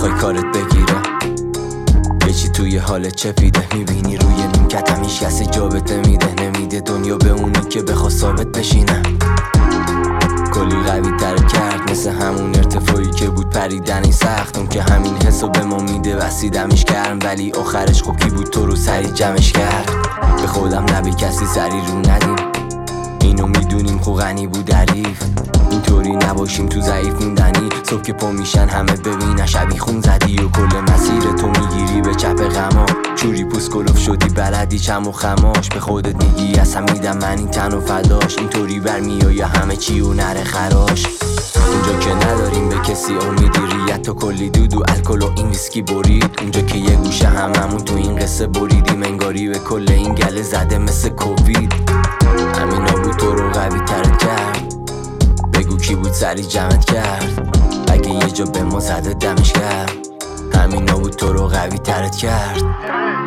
میخوای کارت بگیره، یه چی توی حالت چپیده، میبینی روی نیمکتم هیچ کسی جابت نمیده، نمیده دنیا به اونی که بخوا ثابت بشینه. کلی قوی تر کرد مثل همون ارتفاعی که بود پریدنی سخت، اون که همین حسو به ما میده وسیدمش کردم، ولی آخرش خب کی بود تو رو سری جمعش کرد. به خودم نبی کسی سری رو ندیم، اینو میدونیم خو غنی بود حریف، اینطوری نباشیم تو ضعیف موندنی. صبح که پا میشن همه ببینن شبیه خون زدی و کل مسیر تو میگیری به چپ غما، چوری پوست کلوف شدی بلدی چم و خماش، به خودت میگی اصلا میدم من این تن و فداش، اینطوری برمیای همه چی و نره خراش. اونجا که نداریم به کسی امیدی، ریت و کلی دود و الکل و این ویسکی برید، اونجا که یه گوشه هممون تو این قصه بریدیم، انگاری به کل این گله زده مثل کووید. همینا بود تو رو قوی ترت کرد، بگو کی بود سری جمعت کرد، اگه یه جا به ما زده دمش کرد. همینا بود تو رو قوی ترت کرد. تو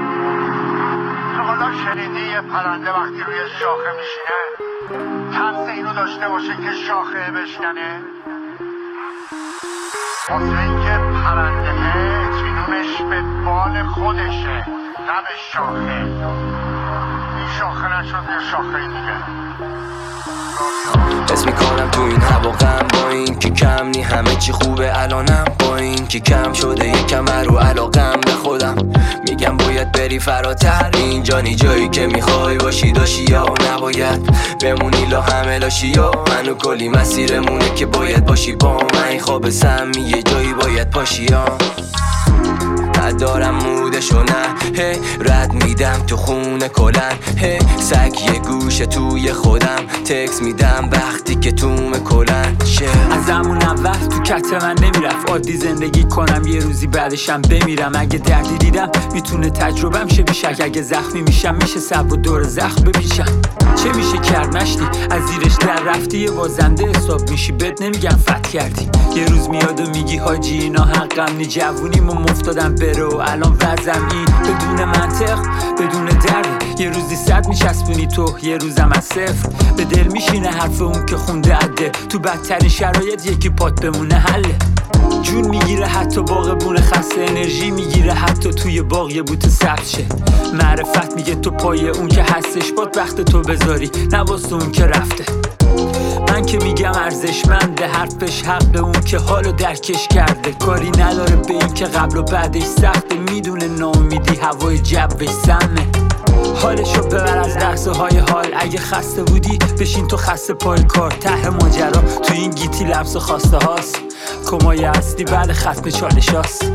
حالا شنیدی یه پرنده وقتی روی شاخه میشینه ترس اینو داشته باشه که شاخه بشکنه؟ واسه اینکه پرنده اطمینونش به بال خودشه نه به شاخه. این شاخه نشد یه شاخه دیگه. حس میکنم تو این هوا غم، با این که کم نی همه چی خوبه الانم، با این که کم شده یکم رو علاقم به خودم، میگم باید بری فراتر، اینجا نی جایی که میخوای باشی داشی یا نباید بمونی لا همه لاشی، یا منو کلی مسیرمونه که باید باشی با من، این خواب سمی یه جایی باید پاشی یا دارم مودشو نه رد میدم تو خونه کلن سگ یه گوشه توی خودم تکس میدم وقتی که توم کلن از همون اول تو کت من نمیرفت عادی زندگی کنم یه روزی بعدشم بمیرم، اگه دردی دیدم میتونه تجربم شه بیشک، اگه زخمی میشم میشه سب و دور زخم بپیشم. چه میشه کرد مشتی از زیرش در رفتی، یه بازنده حساب میشی بهت نمیگم فت کردی، یه روز میاد و میگی حاجی اینا حقم نی، جوونیمو مفتادم بره و الان وضعم این، بدون منطق بدون درد، یه روزی 100 میچسبونی تو یه روزم از صفر، به دل میشینه حرف اون که خونده عده، تو بدترین شرایط یکی پات بمونه حله، جون میگیره حتی باغ بونه خسته، انرژی میگیره حتی توی باغ یه بوته سبز شه، معرفت میگه تو پای اون که هستش باد وقت تو بذاری نواسه اون که رفته، من که میگم ارزشمنده حرفش حق به اون که حالو درکش کرده، کاری نداره به این که قبل و بعدش سخته، میدونه ناامیدی هوای جوش سمه، حالشو ببر از لحظه های حال، اگه خسته بودی بشین تو خسته پای کار، ته ماجرا تو این گیتی لبس و خواسته هاست، کمایه هستی بعد ختم چالش هاست.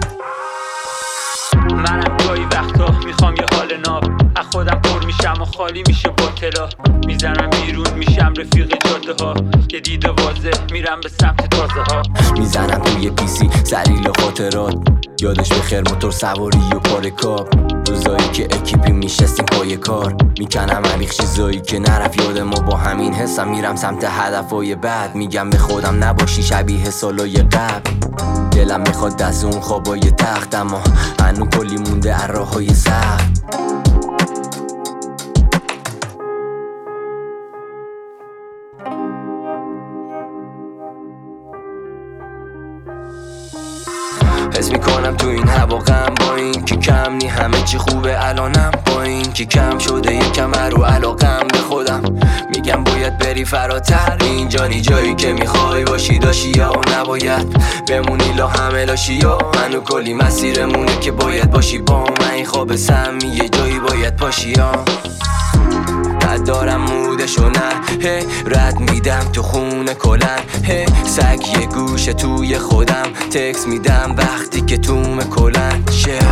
منم گاهی وقتا میخوام یه حال ناب، از خودم پر میشم و خالی میشه باطلا، میزنم بیرون میشم رفیق جاده ها، که دیده واضح میرم به سمت تازه ها، میزنم توی پیسی سریل خاطرات، یادش بخیر موتور سواری و پاره کاب، روزایی که اکیپی میشستیم پای کار، میکنم عمیق چیزایی که نرفت یاد ما، با همین حسم میرم سمت هدفای بعد، میگم به خودم نباشی شبیه سالای قبل، دلم میخواد دست اون خوابای تخت، اما هنو کلی مونده راههای سخت. حس میکنم تو این هوا غم، با این که کم نی همه چی خوبه الانم، با این که کم شده یکم رو علاقم به خودم، میگم باید بری فراتر، اینجا نی جایی که میخوای باشی داشی یا نباید بمونی لا همه لاشی، یا منو کلی مسیرمونه که باید باشی با من، این خواب سمی یه جایی باید پاشی یا دارم مودشو نه رد میدم تو خونه کلن سگ یه گوشه توی خودم تکس میدم وقتی که توم کلن